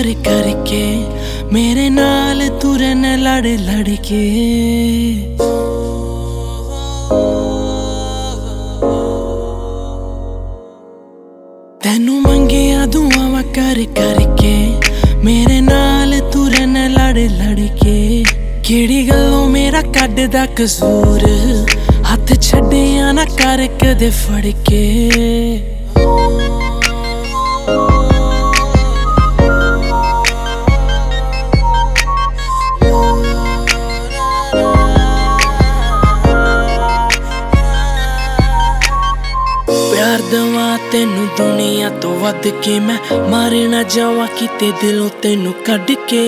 करके मेरे नाल तुरन लड़ लड़ के। तेनू मंगिया दुआवां कर करके मेरे नाल तुरन लड़ लड़ के। केड़ी गल्लों मेरा कड्डदा कसूर, हथ छड्डिया ना कर कदे फड़ के। प्यार दवा तेनू दुनिया तो वध के, मैं मारे ना जावा किते दिलों तेनू कढ के।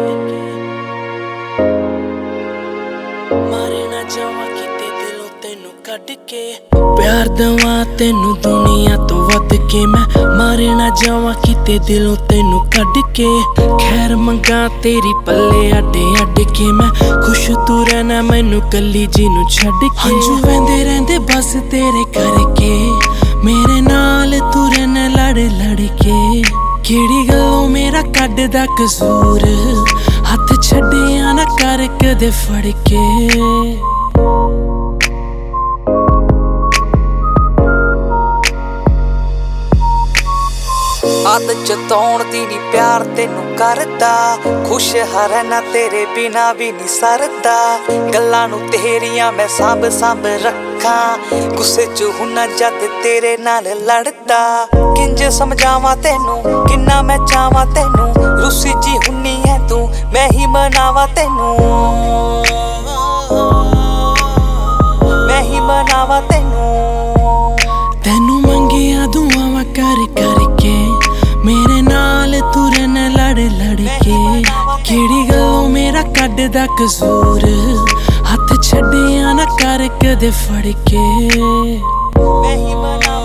मारे ना जावा किते दिलों तेनू कढ के। प्यार दवा तेनू दुनिया तो वध के, मैं मारे ना जावा किते दिलों तेनू कढ के। खैर मंगा तेरी पल्ले अड्डे अड्ड के, मैं खुश तू रहना मैनू कली जी नू छड्ड के। हंझू वहंदे रहिंदे बस तेरे करके मेरे नाल तुरन लड़ लड़ के। केड़ी गल्लों मेरा कड्डदा कसूर, हथ छड्डिया ना कर कदे फड़ के। आदत जताउण दी नी प्यार तेनू करदा, खुश रहना तेरे बिना भी नी सरदा। गल्लां नू तेरियां मैं सांभ सांभ रखां, गुस्से च हुन्ना जद तेरे नाल लड़दा। किंज समझावां तेनू किन्ना मैं चाहवां तेनू, रुस्सी जी हुन्नी है तू मैं ही मनावां तेनू। मैं ही मनावां तेनू। तेनू मंगिया दुआवां कर करके मेरे नाल तुरन लड़ लड़ के। केड़ी गल्लों मेरा कड्डदा कसूर, हथ छड्डिया ना कर कदे फड़ के। मैं ही मनावां